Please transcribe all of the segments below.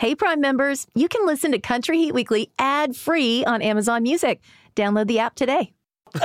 Hey, Prime members, you can listen to Country Heat Weekly ad-free on Amazon Music. Download the app today.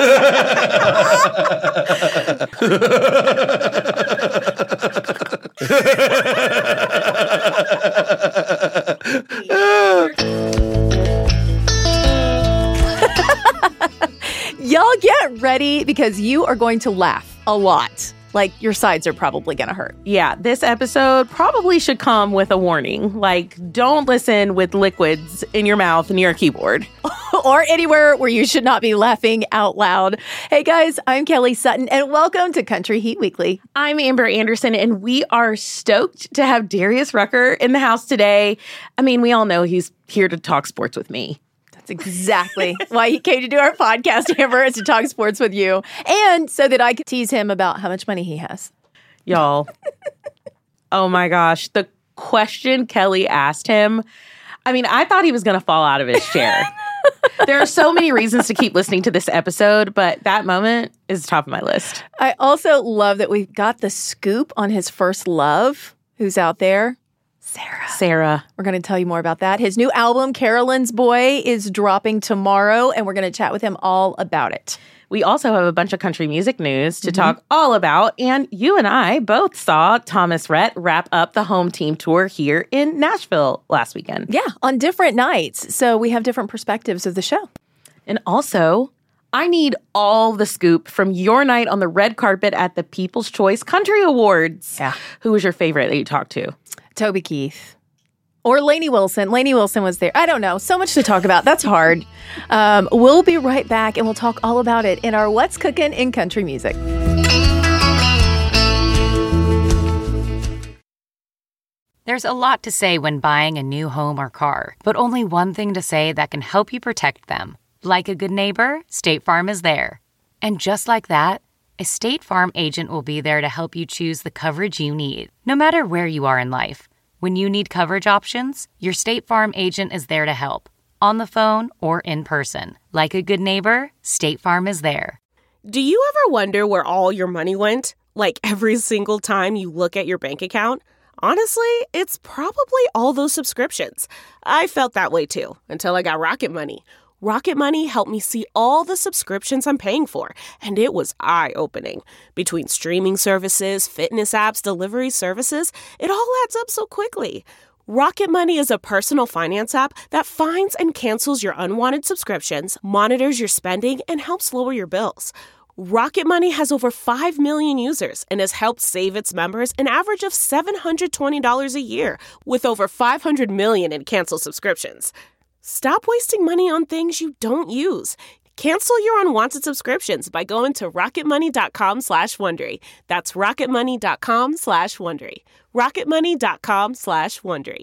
Y'all get ready because you are going to laugh a lot. Like, your sides are probably going to hurt. Yeah, this episode probably should come with a warning. Like, don't listen with liquids in your mouth near a keyboard. Or anywhere where you should not be laughing out loud. Hey guys, I'm Kelly Sutton, and welcome to Country Heat Weekly. I'm Amber Anderson, and we are stoked to have Darius Rucker in the house today. I mean, we all know he's here to talk sports with me. That's exactly why he came to do our podcast, Amber, is to talk sports with you. And so that I could tease him about how much money he has. Y'all, oh my gosh, the question Kelly asked him, I mean, I thought he was going to fall out of his chair. There are so many reasons to keep listening to this episode, but that moment is top of my list. I also love that we've got the scoop on his first love, who's out there. Sarah. We're going to tell you more about that. His new album, Carolyn's Boy, is dropping tomorrow, and we're going to chat with him all about it. We also have a bunch of country music news to talk all about, and you and I both saw Thomas Rhett wrap up the home team tour here in Nashville last weekend. Yeah, on different nights, so we have different perspectives of the show. And also, I need all the scoop from your night on the red carpet at the People's Choice Country Awards. Yeah. Who was your favorite that you talked to? Toby Keith. Or Lainey Wilson. Lainey Wilson was there. I don't know. So much to talk about. That's hard. We'll be right back, and we'll talk all about it in our What's Cooking in Country Music. There's a lot to say when buying a new home or car, but only one thing to say that can help you protect them. Like a good neighbor, State Farm is there. And just like that, a State Farm agent will be there to help you choose the coverage you need, no matter where you are in life. When you need coverage options, your State Farm agent is there to help, on the phone or in person. Like a good neighbor, State Farm is there. Do you ever wonder where all your money went? Like every single time you look at your bank account? Honestly, it's probably all those subscriptions. I felt that way too, until I got Rocket Money. Rocket Money helped me see all the subscriptions I'm paying for, and it was eye-opening. Between streaming services, fitness apps, delivery services, it all adds up so quickly. Rocket Money is a personal finance app that finds and cancels your unwanted subscriptions, monitors your spending, and helps lower your bills. Rocket Money has over 5 million users and has helped save its members an average of $720 a year, with over 500 million in canceled subscriptions. Stop wasting money on things you don't use. Cancel your unwanted subscriptions by going to rocketmoney.com/Wondery. That's rocketmoney.com/Wondery. rocketmoney.com/Wondery.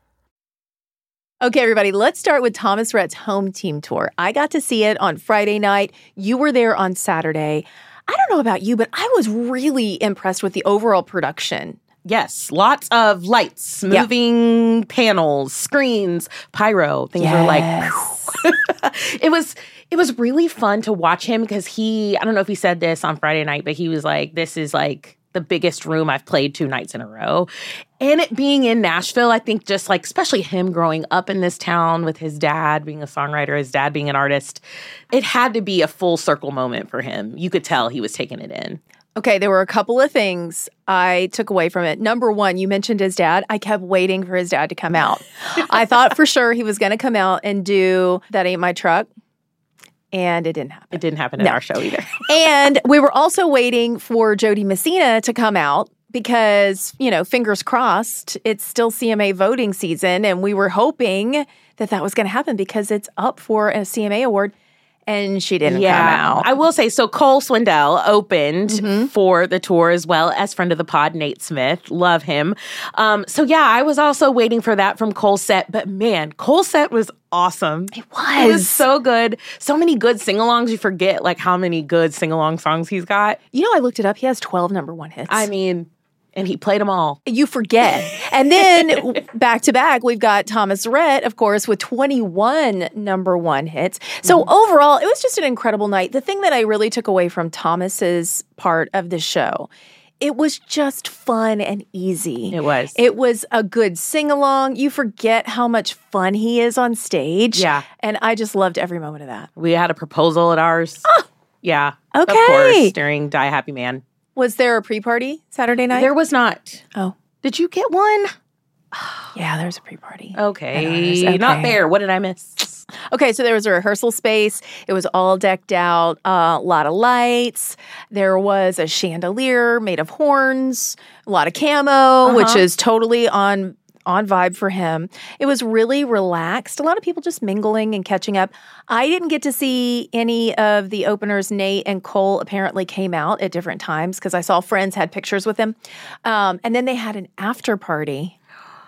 Okay, everybody, let's start with Thomas Rhett's home team tour. I got to see it on Friday night. You were there on Saturday. I don't know about you, but I was really impressed with the overall production. Yes, lots of lights, moving panels, screens, pyro. Things were like, it was really fun to watch him because I don't know if he said this on Friday night, but he was like, this is like the biggest room I've played 2 nights in a row. And it being in Nashville, I think just like, especially him growing up in this town with his dad being a songwriter, his dad being an artist, it had to be a full circle moment for him. You could tell he was taking it in. Okay, there were a couple of things I took away from it. Number one, you mentioned his dad. I kept waiting for his dad to come out. I thought for sure he was going to come out and do That Ain't My Truck. And it didn't happen. It didn't happen in our show either. And we were also waiting for Jody Messina to come out because, fingers crossed, it's still CMA voting season. And we were hoping that was going to happen because it's up for a CMA award. And she didn't come out. I will say, so Cole Swindell opened for the tour as well as friend of the pod, Nate Smith. Love him. I was also waiting for that from Cole's set. But man, Cole's set was awesome. It was so good. So many good sing-alongs. You forget like how many good sing-along songs he's got. I looked it up. He has 12 number 1 hits. I mean, and he played them all. You forget. And then back to back, we've got Thomas Rhett, of course, with 21 number 1 hits. So overall, it was just an incredible night. The thing that I really took away from Thomas's part of the show It was just fun and easy. It was. It was a good sing-along. You forget how much fun he is on stage. Yeah. And I just loved every moment of that. We had a proposal at ours. Yeah. Okay. Of course, during Die Happy Man. Was there a pre-party Saturday night? There was not. Oh. Did you get one? Yeah, there was a pre-party. Okay. Not fair. What did I miss? Okay, so there was a rehearsal space. It was all decked out, a lot of lights. There was a chandelier made of horns, a lot of camo, which is totally on vibe for him. It was really relaxed. A lot of people just mingling and catching up. I didn't get to see any of the openers. Nate and Cole apparently came out at different times because I saw friends had pictures with them. And then they had an after party.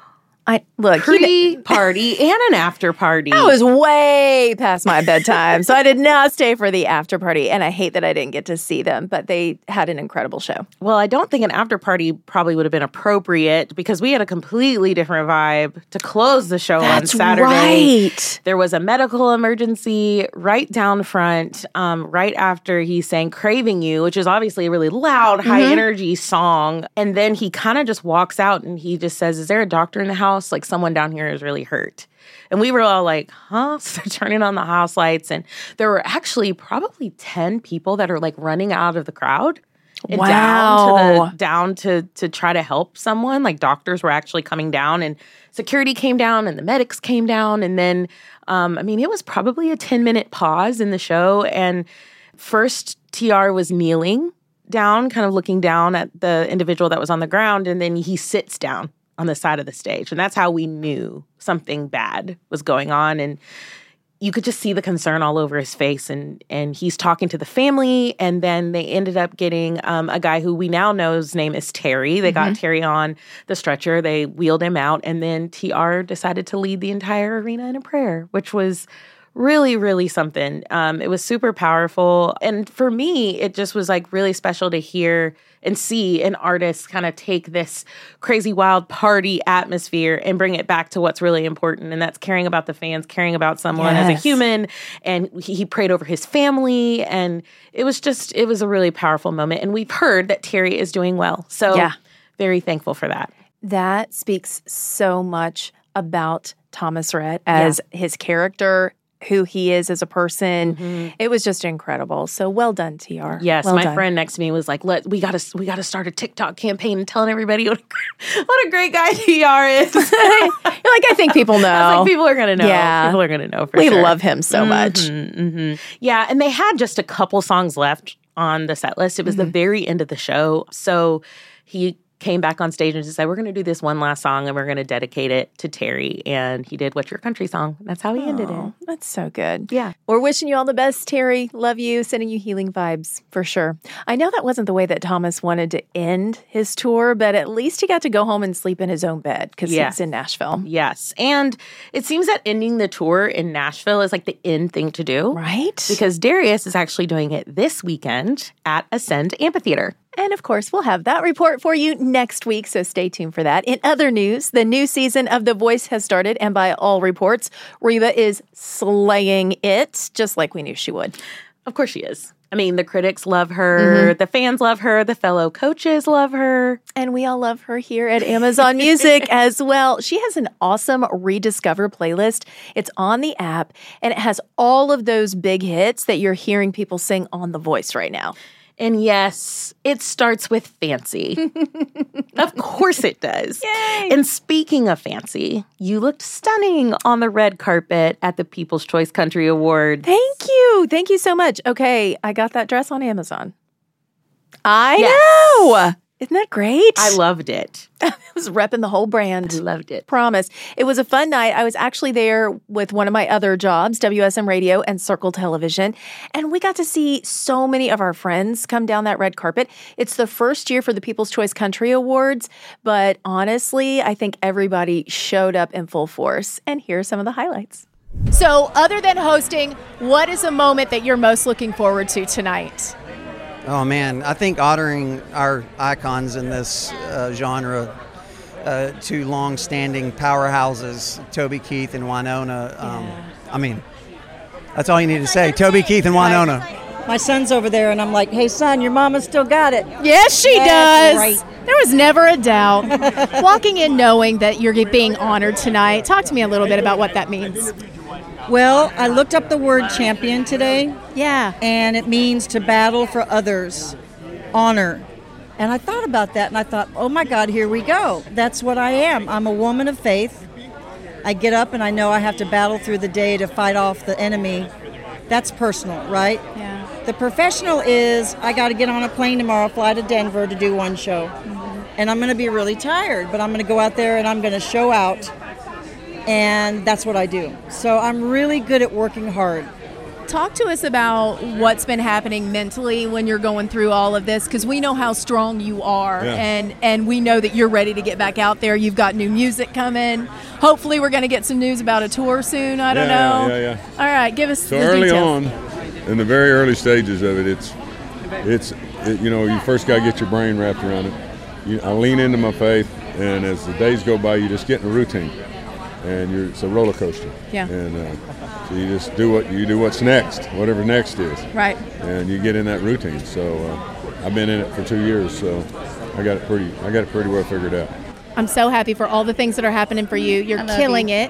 Pre-party and an after party. I was way past my bedtime, so I did not stay for the after party, and I hate that I didn't get to see them, but they had an incredible show. Well, I don't think an after party probably would have been appropriate because we had a completely different vibe to close the show on Saturday. Right. There was a medical emergency right down front, right after he sang Craving You, which is obviously a really loud, high-energy song. And then he kind of just walks out and he just says, "Is there a doctor in the house? Like someone down here is really hurt." And we were all like, huh? So they're turning on the house lights. And there were actually probably 10 people that are like running out of the crowd. And down to try to help someone. Like doctors were actually coming down and security came down and the medics came down. And then, it was probably a 10-minute pause in the show. And first TR was kneeling down, kind of looking down at the individual that was on the ground. And then he sits down on the side of the stage. And that's how we knew something bad was going on. And you could just see the concern all over his face. And he's talking to the family. And then they ended up getting a guy who we now know's name is Terry. They got Terry on the stretcher. They wheeled him out. And then TR decided to lead the entire arena in a prayer, which was really, really something. It was super powerful. And for me, it just was like really special to hear and see an artist kind of take this crazy, wild party atmosphere and bring it back to what's really important. And that's caring about the fans, caring about someone as a human. And he prayed over his family. And it was a really powerful moment. And we've heard that Terry is doing well. So very thankful for that. That speaks so much about Thomas Rhett as his character, who he is as a person. It was just incredible. So well done, TR. Yes, well my done. friend next to me was like, we got to start a TikTok campaign and telling everybody what a great guy TR is. You're like, I think people know. I was like, people are going to know. Yeah. People are going to know for we sure. love him so much. Yeah, and they had just a couple songs left on the set list. It was the very end of the show. So he came back on stage and just said, we're going to do this one last song and we're going to dedicate it to Terry. And he did What's Your Country Song. That's how he ended it. That's so good. Yeah. We're wishing you all the best, Terry. Love you. Sending you healing vibes for sure. I know that wasn't the way that Thomas wanted to end his tour, but at least he got to go home and sleep in his own bed because he was in Nashville. Yes. And it seems that ending the tour in Nashville is like the in thing to do. Right. Because Darius is actually doing it this weekend at Ascend Amphitheater. And of course, we'll have that report for you next week, so stay tuned for that. In other news, the new season of The Voice has started, and by all reports, Reba is slaying it, just like we knew she would. Of course she is. I mean, the critics love her, the fans love her, the fellow coaches love her. And we all love her here at Amazon Music as well. She has an awesome Rediscover playlist. It's on the app, and it has all of those big hits that you're hearing people sing on The Voice right now. And yes, it starts with fancy. Of course it does. Yay! And speaking of fancy, you looked stunning on the red carpet at the People's Choice Country Awards. Thank you. Thank you so much. Okay, I got that dress on Amazon. I know. Isn't that great? I loved it. I was repping the whole brand. I loved it. Promise. It was a fun night. I was actually there with one of my other jobs, WSM Radio and Circle Television, and we got to see so many of our friends come down that red carpet. It's the first year for the People's Choice Country Awards, but honestly, I think everybody showed up in full force. And here are some of the highlights. So, other than hosting, what is a moment that you're most looking forward to tonight? Oh, man, I think honoring our icons in this genre, two long-standing powerhouses, Toby Keith and Wynonna. I mean, that's all you need to say. Toby Keith and Wynonna. My son's over there, and I'm like, hey, son, your mama still got it. Yes, she That's does. right. There was never a doubt. Walking in knowing that you're being honored tonight, talk to me a little bit about what that means. Well, I looked up the word champion today. Yeah. And it means to battle for others, honor. And I thought about that, and I thought, oh, my God, here we go. That's what I am. I'm a woman of faith. I get up, and I know I have to battle through the day to fight off the enemy. That's personal, right? Yeah. The professional is I got to get on a plane tomorrow, fly to Denver to do one show. Mm-hmm. And I'm going to be really tired, but I'm going to go out there and I'm going to show out. And that's what I do. So I'm really good at working hard. Talk to us about what's been happening mentally when you're going through all of this, because we know how strong you are, and we know that you're ready to get back out there. You've got new music coming. Hopefully we're going to get some news about a tour soon. I don't know. Yeah. All right, give us the early details. on, in the very early stages of it, it's you first got to get your brain wrapped around it. I lean into my faith, and as the days go by, you just get in a routine, and it's a roller coaster. Yeah. And so you just do what's next, whatever next is. Right. And you get in that routine. So I've been in it for 2 years, so I got it pretty well figured out. I'm so happy for all the things that are happening for you. You're killing it.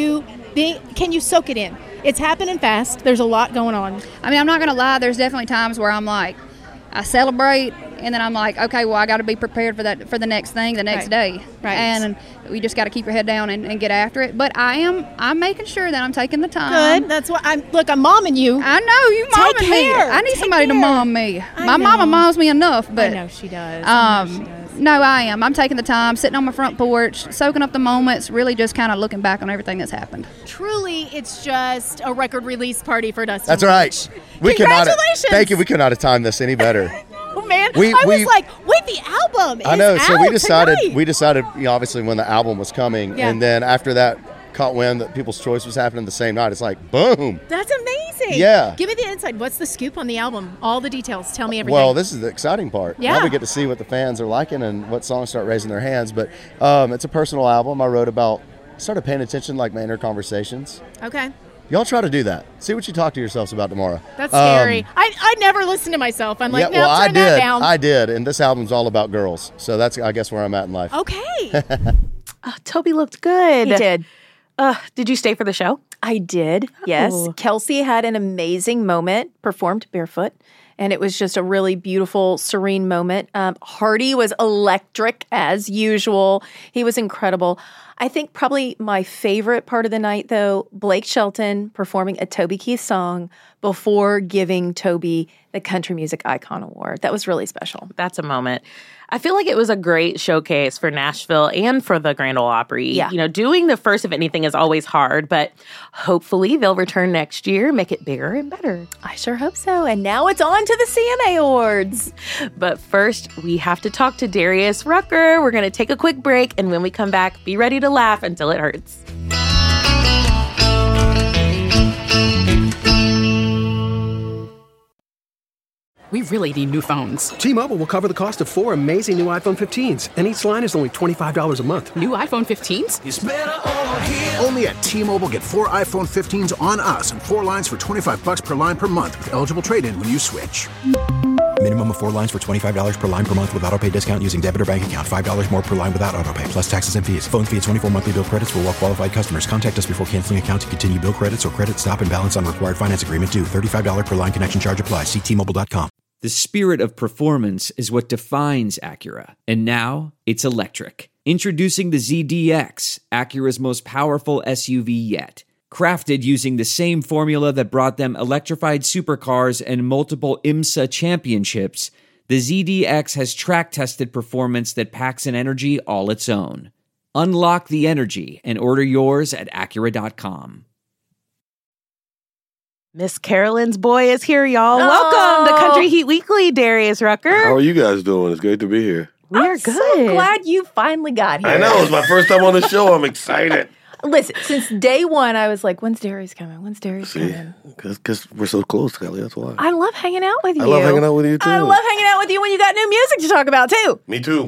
Can you soak it in? It's happening fast. There's a lot going on. I mean, I'm not going to lie. There's definitely times where I'm like, I celebrate, and then I'm like, okay, well, I got to be prepared for that, for the next thing, the next day. Right. And we just got to keep your head down and get after it. But I'm making sure that I'm taking the time. Good. That's what I'm momming you. I know you momming me. I need somebody to mom me. My mama moms me enough, but I know she does. No, I am. I'm taking the time, sitting on my front porch, soaking up the moments, really just kind of looking back on everything that's happened. Truly, it's just a record release party for Dustin. That's right. Congratulations. Thank you. We could not have timed this any better. Oh, man. I was like, wait, the album is I know. So we decided, tonight. Obviously, when the album was coming, and then after that, caught wind that People's Choice was happening the same night. It's like, boom. That's amazing. Yeah. Give me the inside. What's the scoop on the album? All the details. Tell me everything. Well, this is the exciting part. Yeah. Now we get to see what the fans are liking and what songs start raising their hands. But it's a personal album. I started paying attention like my inner conversations. Okay. Y'all try to do that. See what you talk to yourselves about tomorrow. That's scary. I never listen to myself. I'm like, turn that down. I did. And this album's all about girls. So that's, I guess, where I'm at in life. Okay. Toby looked good. He did. Did you stay for the show? I did, yes. Oh. Kelsey had an amazing moment, performed barefoot, and it was just a really beautiful, serene moment. Hardy was electric as usual. He was incredible. I think probably my favorite part of the night, though, Blake Shelton performing a Toby Keith song before giving Toby the Country Music Icon Award. That was really special. That's a moment. I feel like it was a great showcase for Nashville and for the Grand Ole Opry. Yeah. Doing the first of anything is always hard, but hopefully they'll return next year, make it bigger and better. I sure hope so. And now it's on to the CMA Awards. But first, we have to talk to Darius Rucker. We're going to take a quick break, and when we come back, be ready to laugh until it hurts. We really need new phones. T-Mobile will cover the cost of 4 amazing new iPhone 15s, and each line is only $25 a month. New iPhone 15s? It's better over here. Only at T-Mobile, get 4 iPhone 15s on us and 4 lines for $25 per line per month with eligible trade-in when you switch. Minimum of 4 lines for $25 per line per month with autopay discount using debit or bank account. $5 more per line without autopay, plus taxes and fees. Phone fee at 24 monthly bill credits for well-qualified customers. Contact us before canceling account to continue bill credits or credit stop and balance on required finance agreement due. $35 per line connection charge applies. See T-Mobile.com. The spirit of performance is what defines Acura. And now, it's electric. Introducing the ZDX, Acura's most powerful SUV yet. Crafted using the same formula that brought them electrified supercars and multiple IMSA championships, the ZDX has track-tested performance that packs an energy all its own. Unlock the energy and order yours at Acura.com. Miss Carolyn's boy is here, y'all. Welcome to Country Heat Weekly, Darius Rucker. How are you guys doing? It's great to be here. We're good. So glad you finally got here. I know. It's my first time on the show. I'm excited. Listen, since day one, I was like, when's Darius coming? When's Darius coming? Because we're so close, Kelly. That's why. I love hanging out with you. I love hanging out with you, too. I love hanging out with you when you got new music to talk about, too. Me too.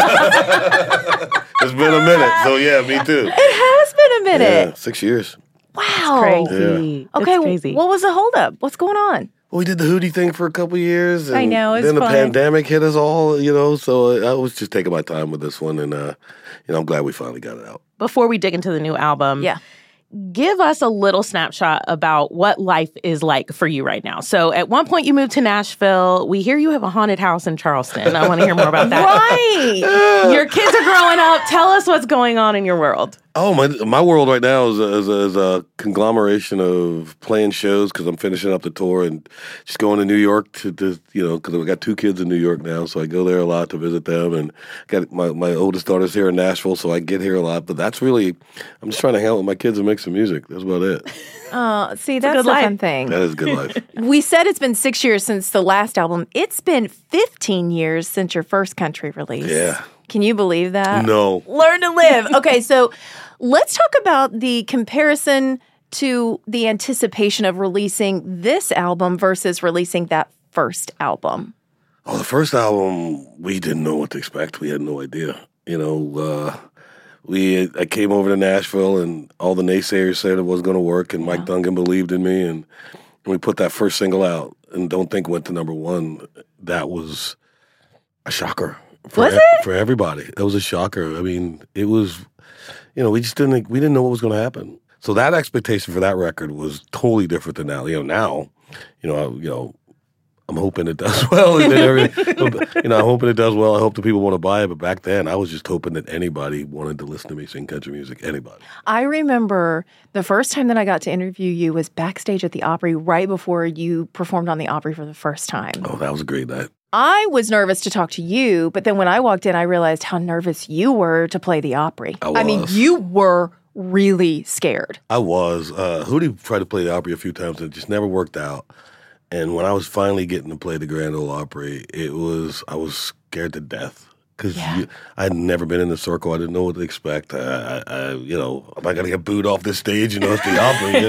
It's been a minute. So, yeah, me too. It has been a minute. Yeah, 6 years. Wow. Crazy. Okay, It's crazy. what was the holdup? What's going on? Well, we did the Hootie thing for a couple years. And I know, it's then the fun. pandemic hit us all, so I was just taking my time with this one. And, I'm glad we finally got it out. Before we dig into the new album, give us a little snapshot about what life is like for you right now. So at one point you moved to Nashville. We hear you have a haunted house in Charleston. I want to hear more about that. Right. Your kids are growing up. Tell us what's going on in your world. Oh, my world right now is a conglomeration of playing shows because I'm finishing up the tour and just going to New York to because I've got 2 kids in New York now, so I go there a lot to visit them. And got my oldest daughter's here in Nashville, so I get here a lot. But that's really, I'm just trying to hang out with my kids and make some music. That's about it. See, that's the fun thing. That is a good life. We said it's been 6 years since the last album. It's been 15 years since your first country release. Yeah. Can you believe that? No. Learn to live. Okay, so let's talk about the comparison to the anticipation of releasing this album versus releasing that first album. Oh, the first album, we didn't know what to expect. We had no idea. I came over to Nashville and all the naysayers said it wasn't going to work, and Mike Dungan believed in me, and we put that first single out, and Don't Think went to #1. That was a shocker. For everybody. It was a shocker. I mean, it was, we didn't know what was going to happen. So that expectation for that record was totally different than now. Now, I'm hoping it does well. I'm hoping it does well. I hope the people want to buy it. But back then, I was just hoping that anybody wanted to listen to me sing country music. Anybody. I remember the first time that I got to interview you was backstage at the Opry right before you performed on the Opry for the first time. Oh, that was a great night. I was nervous to talk to you, but then when I walked in, I realized how nervous you were to play the Opry. I mean, you were really scared. I was. Hootie tried to play the Opry a few times and it just never worked out. And when I was finally getting to play the Grand Ole Opry, I was scared to death. Because I had never been in the circle. I didn't know what to expect. Am I going to get booed off this stage? It's the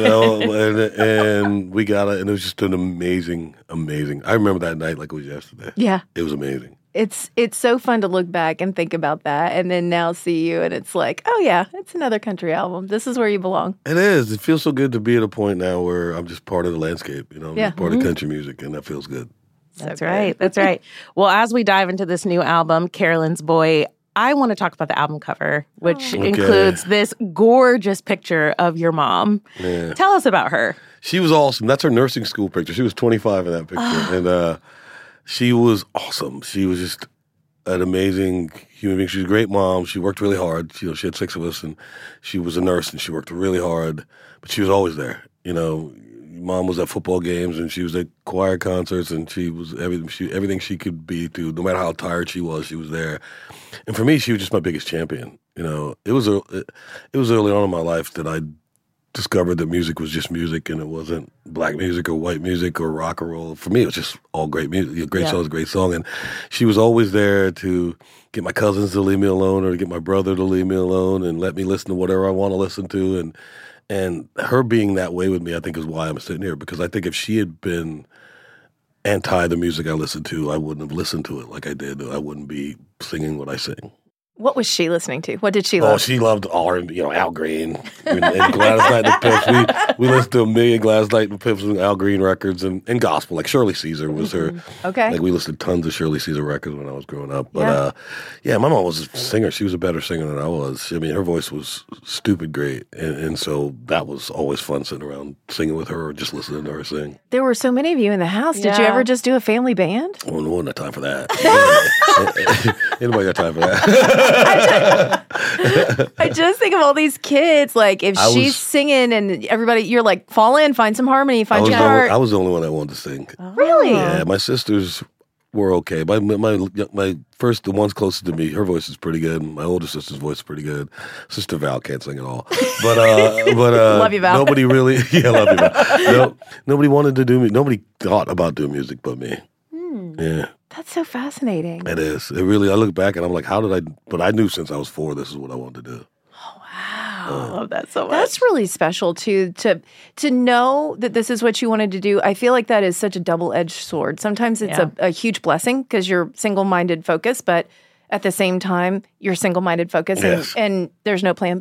Opry, and we got it. And it was just an amazing. I remember that night like it was yesterday. Yeah. It was amazing. It's so fun to look back and think about that and then now see you and it's like, oh yeah, it's another country album. This is where you belong. It is. It feels so good to be at a point now where I'm just part of the landscape. I'm just part of country music, and that feels good. That's right. That's right. Well, as we dive into this new album, Carolyn's Boy, I want to talk about the album cover, which includes this gorgeous picture of your mom. Yeah. Tell us about her. She was awesome. That's her nursing school picture. She was 25 in that picture. And she was awesome. She was just an amazing human being. She was a great mom. She worked really hard. She had 6 of us, and she was a nurse, and she worked really hard. But she was always there. Mom was at football games, and she was at choir concerts, and she was everything she could be to. No matter how tired she was there. And for me, she was just my biggest champion. It was early on in my life that I discovered that music was just music, and it wasn't black music or white music or rock and roll. For me, it was just all great music. A great song is a great song, and she was always there to get my cousins to leave me alone or to get my brother to leave me alone and let me listen to whatever I want to listen to, and her being that way with me, I think, is why I'm sitting here. Because I think if she had been anti the music I listened to, I wouldn't have listened to it like I did. I wouldn't be singing what I sing. What was she listening to? What did she love? Oh, she loved R&B, Al Green and Gladys Knight and the Pips. We listened to a million Gladys Knight and the Pips and Al Green records and gospel. Like Shirley Caesar was her. Okay. Like we listened to tons of Shirley Caesar records when I was growing up. But my mom was a singer. She was a better singer than I was. I mean, her voice was stupid great. And so that was always fun sitting around singing with her or just listening to her sing. There were so many of you in the house. Did you ever just do a family band? Oh, no one had time for that. Anybody got time for that? I just think of all these kids. Like, if she's singing and everybody, you're like, fall in, find some harmony, find your heart. I was the only one that wanted to sing. Really? Yeah, my sisters were okay. My first, the ones closest to me, her voice is pretty good. My older sister's voice is pretty good. Sister Val can't sing at all. But love you, Val. Nobody really, love you, Val. Nobody wanted to do me. Nobody thought about doing music but me. Yeah. That's so fascinating. It is. It really, I look back and I'm like, how did I, but I knew since I was 4, this is what I wanted to do. Oh, wow. I love that so much. That's really special too, to know that this is what you wanted to do. I feel like that is such a double-edged sword. Sometimes it's a huge blessing because you're single-minded focus, but at the same time, you're single-minded focus and there's no plan B.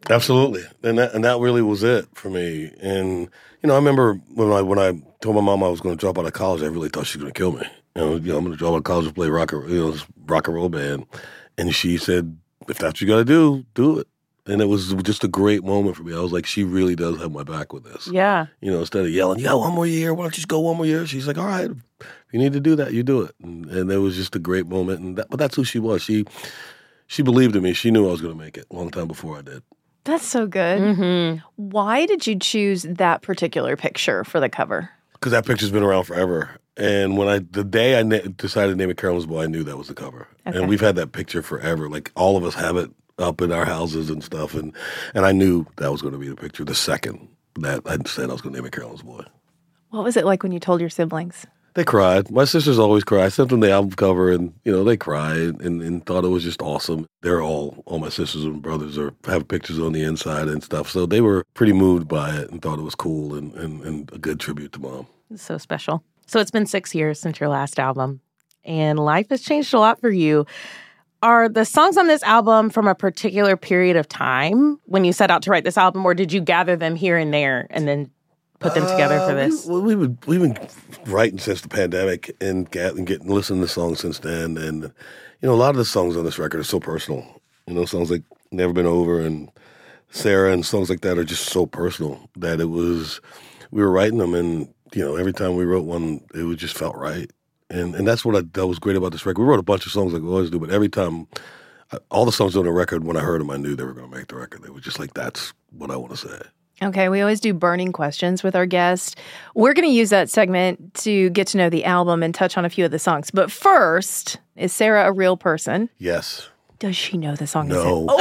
Absolutely, and that really was it for me. And I remember when I told my mom I was going to drop out of college, I really thought she was going to kill me. I'm going to drop out of college and play rock and roll band. And she said, "If that's what you got to do it." And it was just a great moment for me. I was like, she really does have my back with this. Yeah. Instead of yelling, "Yeah, one more year. Why don't you just go one more year?" She's like, "All right, if you need to do that, you do it." And it was just a great moment. But that's who she was. She believed in me. She knew I was going to make it a long time before I did. That's so good. Mm-hmm. Why did you choose that particular picture for the cover? Because that picture's been around forever. And the day I decided to name it Carolyn's Boy, I knew that was the cover. Okay. And we've had that picture forever. Like, all of us have it up in our houses and stuff. And I knew that was going to be the picture the second that I said I was going to name it Carolyn's Boy. What was it like when you told your siblings? They cried. My sisters always cry. I sent them the album cover, and they cried and thought it was just awesome. They're all my sisters and brothers have pictures on the inside and stuff. So they were pretty moved by it and thought it was cool and a good tribute to Mom. It's so special. So it's been 6 years since your last album, and life has changed a lot for you. Are the songs on this album from a particular period of time when you set out to write this album, or did you gather them here and there and then put them together for this? We've been writing since the pandemic and listening to songs since then. And, a lot of the songs on this record are so personal. Songs like Never Been Over and Sarah and songs like that are just so personal that we were writing them, and, every time we wrote one, it just felt right. And that's that was great about this record. We wrote a bunch of songs like we always do, but every time, all the songs on the record, when I heard them, I knew they were going to make the record. They were just like, that's what I want to say. Okay, we always do burning questions with our guests. We're going to use that segment to get to know the album and touch on a few of the songs. But first, is Sarah a real person? Yes. Does she know the song? No. We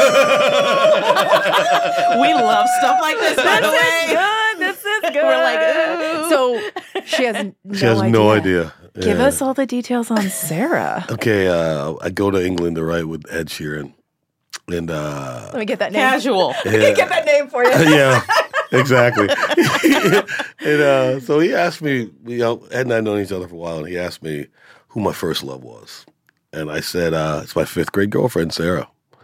love stuff like this, by the way. This is good. We're like, so she has no She has idea. no idea. Give us all the details on Sarah. Okay, I go to England to write with Ed Sheeran. And let me get that name. Casual. Let me get that name for you. Yeah, exactly. And so he asked me, Ed and I had known each other for a while, and he asked me who my first love was. And I said, it's my 5th grade girlfriend, Sarah.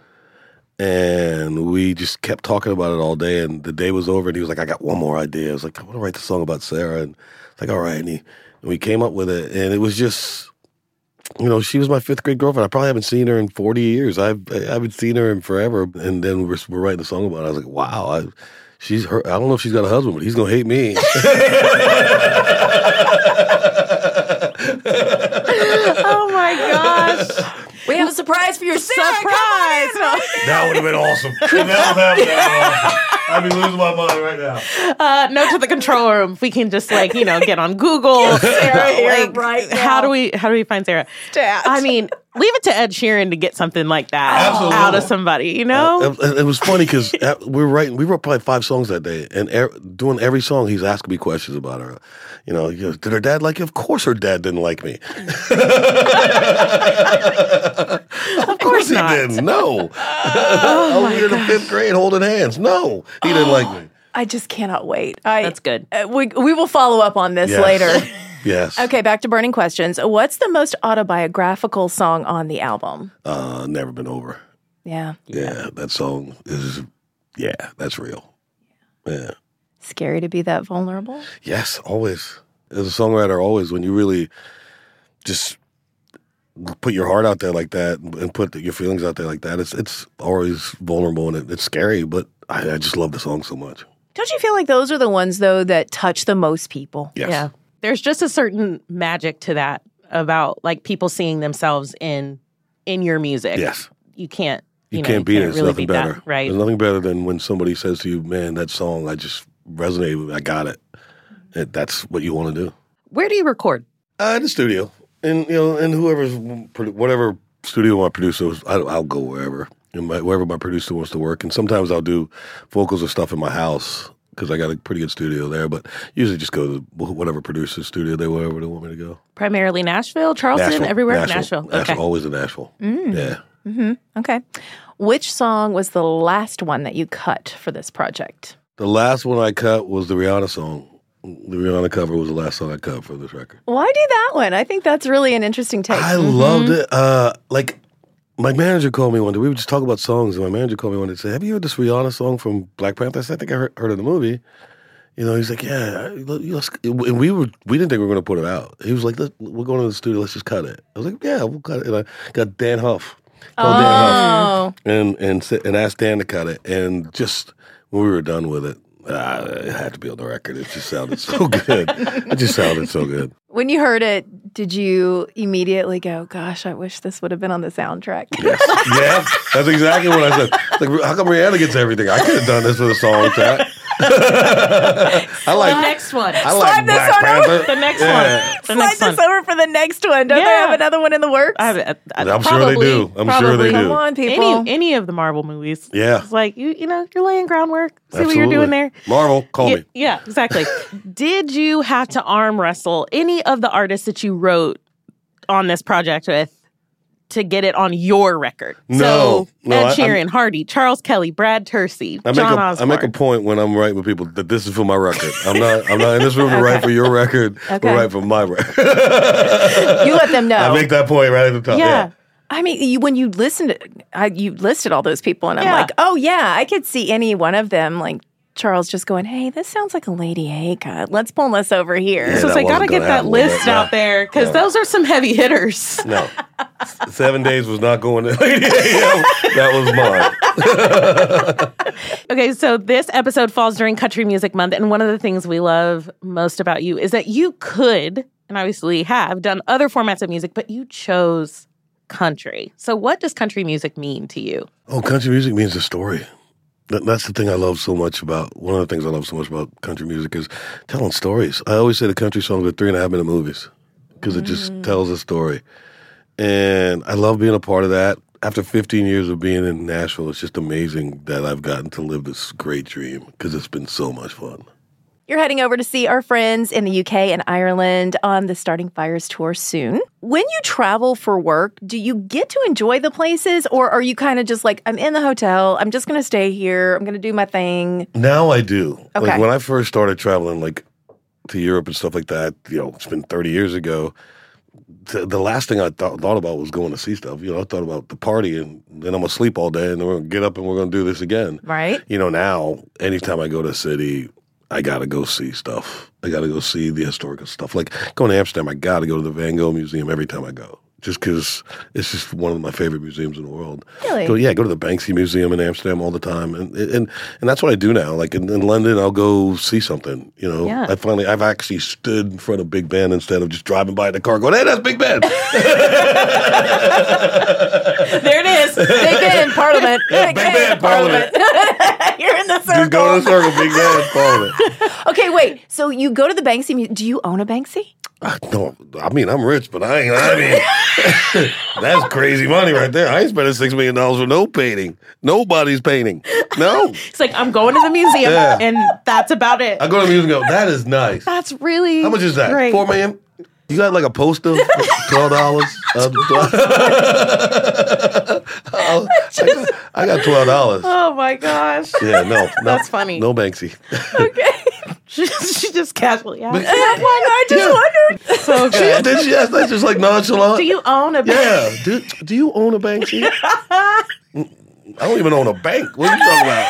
And we just kept talking about it all day, and the day was over, and he was like, I got one more idea. I was like, I want to write the song about Sarah. And it's like, all right. And we came up with it, and it was just... she was my 5th grade girlfriend. I probably haven't seen her in 40 years. I haven't seen her in forever. And then we're writing a song about it. I was like, wow, I don't know if she's got a husband, but he's going to hate me. Oh my gosh. We have a surprise for your Sarah. Surprise! That would have been awesome. If that was happening, I'd be losing my mind right now. Note to the control room. If we can just get on Google. Sarah here right now. How do we find Sarah? I mean, leave it to Ed Sheeran to get something like that out of somebody, It was funny because we wrote probably 5 songs that day, and doing every song, he's asking me questions about her. He goes, did her dad like you? Of course her dad didn't like me. Of course he not. didn't. No. I was in the 5th grade holding hands. No, he didn't like me. I just cannot wait. That's good. We will follow up on this later. Yes. Okay, back to burning questions. What's the most autobiographical song on the album? Never Been Over. Yeah. Yeah, that song is, that's real. Yeah. Scary to be that vulnerable? Yes, always. As a songwriter, always, when you really just put your heart out there like that and put your feelings out there like that, it's always vulnerable and it's scary, but I just love the song so much. Don't you feel like those are the ones, though, that touch the most people? Yes. Yeah. There's just a certain magic to that about people seeing themselves in your music. Yes. You can't You can't beat it. It's really nothing beat better. that, right? There's nothing better than when somebody says to you, man, that song, I just resonated with me. I got it. That's what you want to do. Where do you record? In the studio. And, and whatever studio my producer, I'll go wherever. And wherever my producer wants to work. And sometimes I'll do vocals or stuff in my house because I got a pretty good studio there. But usually just go to whatever producer's studio, wherever they want me to go. Primarily Nashville, Charleston, everywhere? Nashville. Okay. Always in Nashville. Yeah. Mm-hmm. Okay. Which song was the last one that you cut for this project? The last one I cut was the Rihanna song. The Rihanna cover was the last song I cut for this record. Why do that one? I think that's really an interesting take. I loved it. my manager called me one day. We were just talking about songs, and my manager called me one day and said, "Have you heard this Rihanna song from Black Panther?" I said, "I think I heard of the movie." He's like, "Yeah." And we didn't think we were going to put it out. He was like, "We're going to the studio. Let's just cut it." I was like, "Yeah, we'll cut it." And I got Dan Huff, called Dan Huff, and asked Dan to cut it. And just when we were done with it, it had to be on the record. It just sounded so good. It just sounded so good. When you heard it, did you immediately go, "Gosh, I wish this would have been on the soundtrack"? Yes. Yeah, that's exactly what I said. Like, how come Rihanna gets everything? I could have done this with a song track. I like the next one. I like Black Panther. The next one. Slide this over for the next one. Don't they have another one in the works? I'm sure they do. I'm sure they do. Come on, people. Any of the Marvel movies. Yeah. It's like, you're laying groundwork. See Absolutely. what you're doing there. Marvel, call me. Yeah, exactly. Did you have to arm wrestle any of the artists that you wrote on this project with to get it on your record? No. Ed Sheeran, Hardy, Charles Kelly, Brad Tersey, John Osborne. I make a point when I'm writing with people that this is for my record. I'm not in this room to write for your record. Okay. We're writing for my record. You let them know. I make that point right at the top. Yeah. I mean, when you listened, you listed all those people, and I'm like, oh yeah, I could see any one of them, like Charles just going, "Hey, this sounds like a Lady A cut. Let's pull this over here." Yeah, so it's like, gotta get that list out there because those are some heavy hitters. No. 7 days was not going to Lady A. That was mine. Okay, so this episode falls during Country Music Month, and one of the things we love most about you is that you could, and obviously have, done other formats of music, but you chose country. So what does country music mean to you? Oh, country music means a story. That's the thing I love so much about, one of the things I love so much about country music is telling stories. I always say the country songs are 3.5 minute movies because it just tells a story. And I love being a part of that. After 15 years of being in Nashville, it's just amazing that I've gotten to live this great dream because it's been so much fun. You're heading over to see our friends in the UK and Ireland on the Starting Fires tour soon. When you travel for work, do you get to enjoy the places, or are you kind of just like, I'm in the hotel, I'm just going to stay here, I'm going to do my thing? Now I do. Okay. Like when I first started traveling like to Europe and stuff like that, it's been 30 years ago. The last thing I thought about was going to see stuff. I thought about the party, and then I'm going to sleep all day, and then we're going to get up and we're going to do this again. Right. Now, anytime I go to a city, I got to go see stuff. I got to go see the historical stuff. Like going to Amsterdam, I got to go to the Van Gogh Museum every time I go. Just because it's just one of my favorite museums in the world. Really? Go to the Banksy Museum in Amsterdam all the time, and that's what I do now. Like in London, I'll go see something. Yeah. I've actually stood in front of Big Ben instead of just driving by in the car going, "Hey, that's Big Ben." There it is. Big Ben, Parliament. Big Ben, Parliament. You're in the circle. Just go to the circle, Big Ben, Parliament. Okay, wait. So you go to the Banksy Museum. Do you own a Banksy? No, I mean, I'm rich, but that's crazy money right there. I ain't spending $6 million for no painting. Nobody's painting. No. It's like, I'm going to the museum, and that's about it. I go to the museum and go, that is nice. That's really How much is that? great. $4 million? You got like a poster? $12? I got $12. Oh my gosh. Yeah, no. That's funny. No Banksy. Okay. She just casually asked. I just wondered. So good. Did she ask that just like nonchalant? Do you own a bank? Yeah. Do you own a Banksy? I don't even own a bank. What are you talking about?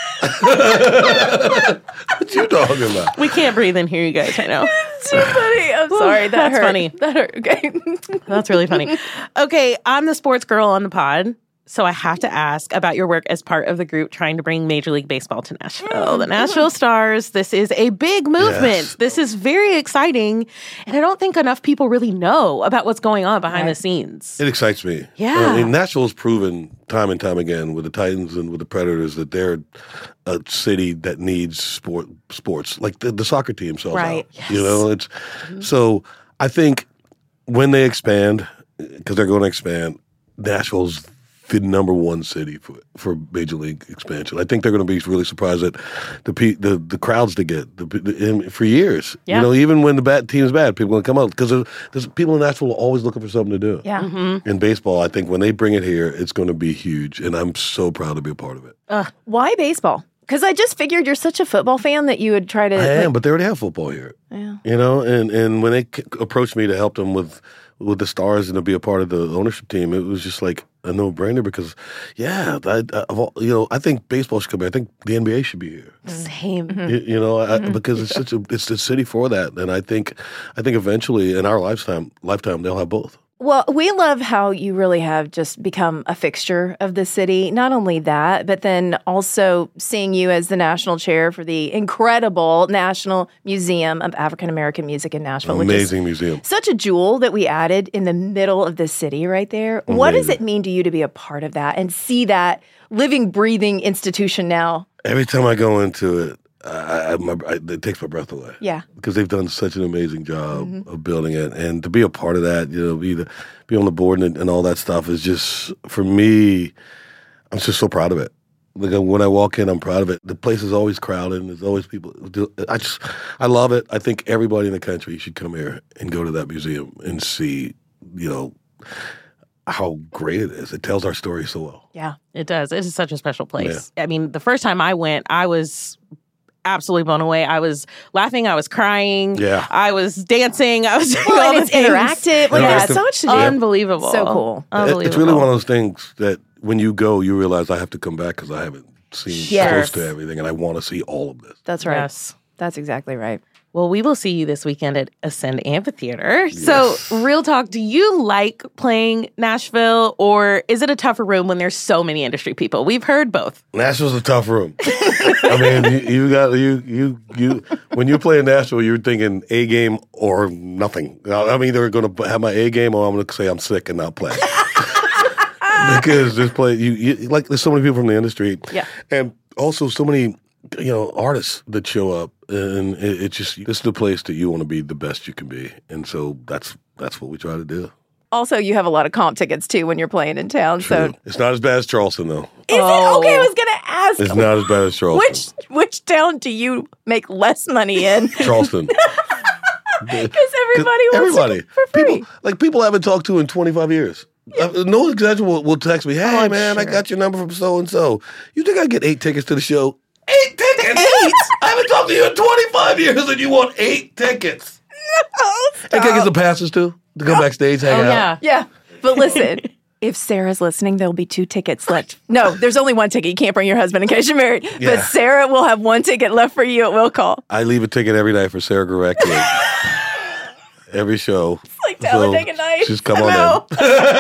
What you talking about? We can't breathe in here, you guys. I know. It's too funny. I'm sorry. That That's hurt. funny. That hurt. Okay. That's really funny. Okay, I'm the sports girl on the pod, so I have to ask about your work as part of the group trying to bring Major League Baseball to Nashville. The Nashville Stars, this is a big movement. Yes. This is very exciting, and I don't think enough people really know about what's going on behind the scenes. It excites me. Yeah. I mean, Nashville's proven time and time again with the Titans and with the Predators that they're a city that needs sports. Like the soccer team sells Right. out. It's so I think when they expand, because they're going to expand, Nashville's the number one city for Major League expansion. I think they're going to be really surprised at the crowds they get for years. Yeah. Even when the bad team's bad, people are going to come out because there's people in Nashville are always looking for something to do. Yeah. Mm-hmm. In baseball, I think when they bring it here, it's going to be huge, and I'm so proud to be a part of it. Why baseball? Because I just figured you're such a football fan that you would try to. I am, but they already have football here. Yeah. And when they approached me to help them with the Stars and to be a part of the ownership team, it was just like, a no-brainer because, I think baseball should come here. I think the NBA should be here. Same. Because it's the city for that, and I think eventually in our lifetime they'll have both. Well, we love how you really have just become a fixture of the city. Not only that, but then also seeing you as the national chair for the incredible National Museum of African American Music in Nashville. Amazing museum. Such a jewel that we added in the middle of the city right there. Amazing. What does it mean to you to be a part of that and see that living, breathing institution now? Be time I go into it, it takes my breath away. Yeah. Because they've done such an amazing job of building it. And to be a part of that, be on the board and all that stuff is just, for me, I'm just so proud of it. Like when I walk in, I'm proud of it. The place is always crowded. There's always people. I love it. I think everybody in the country should come here and go to that museum and see, how great it is. It tells our story so well. Yeah, it does. It is such a special place. Yeah. I mean, the first time I went, I was absolutely blown away. I was laughing. I was crying. Yeah. I was dancing. I was doing all it's interactive. It's so much to do. Unbelievable. So cool. Unbelievable. It's really one of those things that when you go, you realize I have to come back because I haven't seen close to everything, and I want to see all of this. That's right. Yes. That's exactly right. Well, we will see you this weekend at Ascend Amphitheater. Yes. So, real talk, do you like playing Nashville, or is it a tougher room when there's so many industry people? We've heard both. Nashville's a tough room. I mean, you when you play in Nashville, you're thinking A game or nothing. I'm either going to have my A game or I'm going to say I'm sick and not play. Because there's there's so many people from the industry, and also so many artists that show up, and it's just, this is the place that you want to be the best you can be, and so that's what we try to do. Also, you have a lot of comp tickets too when you're playing in town. True. So it's not as bad as Charleston, though. Is it? Okay, I was going to ask. It's not as bad as Charleston. Which town do you make less money in? Charleston. Because everybody wants it for free. People I haven't talked to in 25 years. No exaggeration will text me, hey, man, I got your number from so-and-so. You think I get 8 tickets to the show? 8 tickets? 8? I haven't talked to you in 25 years and you want 8 tickets. No, and can I get some passes, too? To go backstage, hang out? Yeah. But listen, if Sarah's listening, there'll be 2 tickets left. No, there's only 1 ticket. You can't bring your husband in case you're married. Yeah. But Sarah will have 1 ticket left for you at will call. I leave a ticket every night for Sarah Gorecki. Every show. It's like Talladega Nights. Just come on in.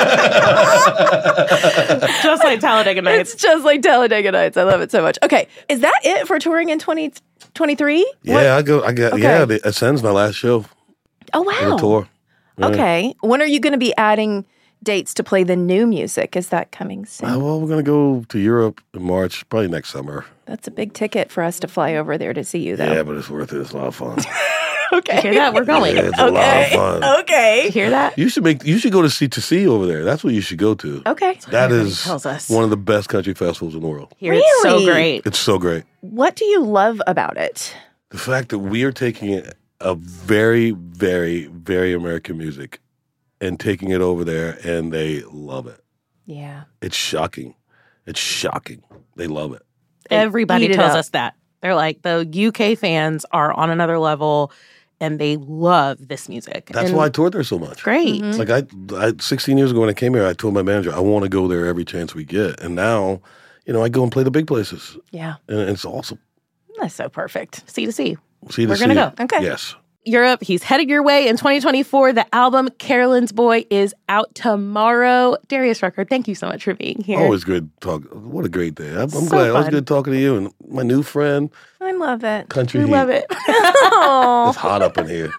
Just like Talladega Nights. It's just like Talladega Nights. I love it so much. Okay. Is that it for touring in 2023? Yeah, the Ascend's my last show. Oh, wow. On the tour. Yeah. Okay. When are you going to be adding dates to play the new music? Is that coming soon? Well, we're going to go to Europe in March, probably next summer. That's a big ticket for us to fly over there to see you, though. Yeah, but it's worth it. It's a lot of fun. Okay. You hear that? We're going. Yeah, it's a lot of fun. Okay. You hear that? You should go to C2C over there. That's what you should go to. Okay. That is tells us. one of the best country festivals in the world. Here, it's so great. It's so great. What do you love about it? The fact that we are taking a very, very, very American music and taking it over there, and they love it. Yeah. It's shocking. It's shocking. They love it. Everybody tells us that. They're like, the UK fans are on another level, and they love this music. That's why I toured there so much. Great. Mm-hmm. Like I 16 years ago when I came here, I told my manager, I want to go there every chance we get. And now, I go and play the big places. Yeah. And it's awesome. That's so perfect. C2C. C2C. We're going to go. Okay. Yes. Europe, he's headed your way in 2024. The album Carolyn's Boy is out tomorrow. Darius Rucker, thank you so much for being here. Always good talk. What a great day. I'm So glad. Always fun. good talking to you and my new friend. I love it. Country We Heat. love it. It's hot up in here.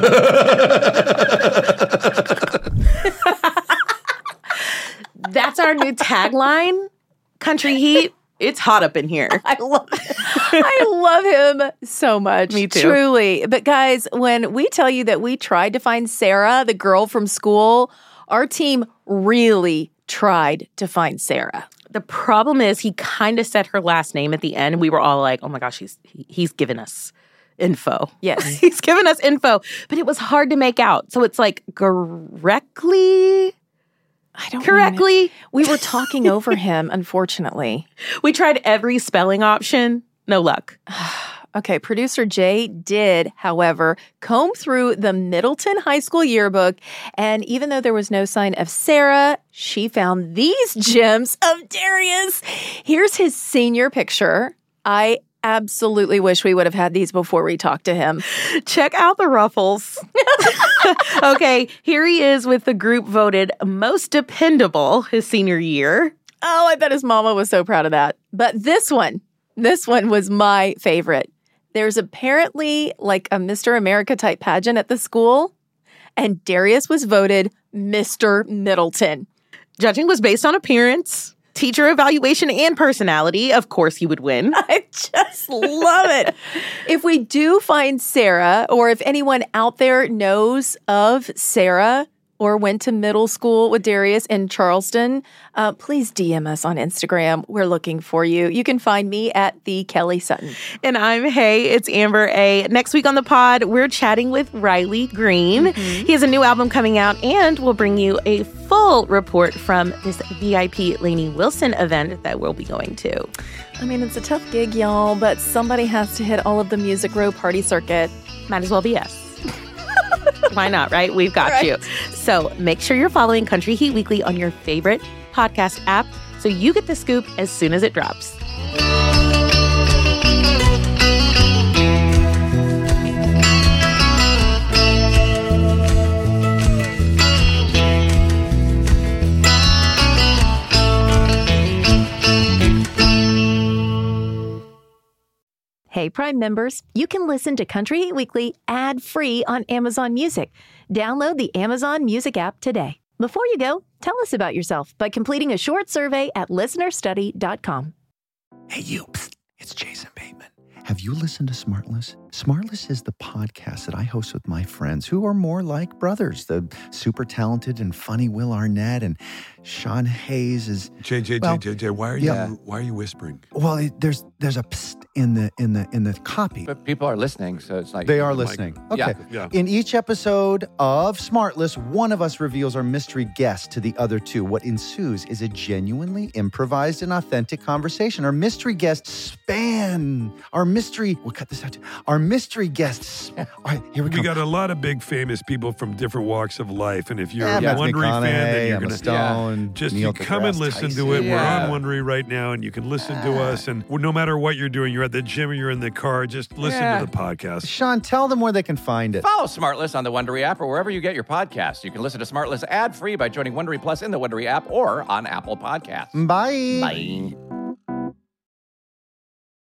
That's our new tagline. Country Heat. It's hot up in here. I love him so much. Me too. Truly. But guys, when we tell you that we tried to find Sarah, the girl from school, our team really tried to find Sarah. The problem is he kind of said her last name at the end, and we were all like, oh my gosh, he's given us info. Yes. He's given us info, but it was hard to make out. So it's like correctly. I don't correctly. Even, we were talking over him, unfortunately. We tried every spelling option. No luck. Okay, producer Jay did, however, comb through the Middleton High School yearbook, and even though there was no sign of Sarah, she found these gems of Darius. Here's his senior picture. I absolutely wish we would have had these before we talked to him. Check out the ruffles. Okay, here he is with the group voted most dependable his senior year. Oh, I bet his mama was so proud of that. But this one was my favorite. There's apparently like a Mr. America type pageant at the school, and Darius was voted Mr. Middleton. Judging was based on appearance, teacher evaluation, and personality. Of course he would win. I just love it. If we do find Sarah, or if anyone out there knows of Sarah or went to middle school with Darius in Charleston, please DM us on Instagram. We're looking for you. You can find me at the Kelly Sutton. And I'm Hey, it's Amber A. Next week on the pod, we're chatting with Riley Green. He has a new album coming out, and we'll bring you a full report from this VIP Lainey Wilson event that we'll be going to. I mean, it's a tough gig, y'all, but somebody has to hit all of the Music Row party circuit. Might as well be us. Why not, right? We've got you. So make sure you're following Country Heat Weekly on your favorite podcast app so you get the scoop as soon as it drops. Hey, Prime members, you can listen to Country Heat Weekly ad-free on Amazon Music. Download the Amazon Music app today. Before you go, tell us about yourself by completing a short survey at listenerstudy.com. Hey, you. Psst, it's Jason Bateman. Have you listened to Smartless? Smartless is the podcast that I host with my friends who are more like brothers. The super talented and funny Will Arnett and Sean Hayes is... JJ, why are you whispering? Well, there's a psst in the copy. But people are listening, so it's like... They are listening. Okay. Yeah. In each episode of Smartless, one of us reveals our mystery guest to the other two. What ensues is a genuinely improvised and authentic conversation. Our mystery guests span... We'll cut this out too. Our mystery guests... All right, here we go. We got a lot of big famous people from different walks of life, and if you're a Matthew Wondery fan, then you're Emma going to... Stone, Just Neil you come and deGrasse listen Tyson. to it. We're on Wondery right now, and you can listen to us. And no matter what you're doing, you're at the gym or you're in the car, just listen to the podcast. Sean, tell them where they can find it. Follow Smartless on the Wondery app or wherever you get your podcasts. You can listen to Smartless ad-free by joining Wondery Plus in the Wondery app or on Apple Podcasts. Bye. Bye.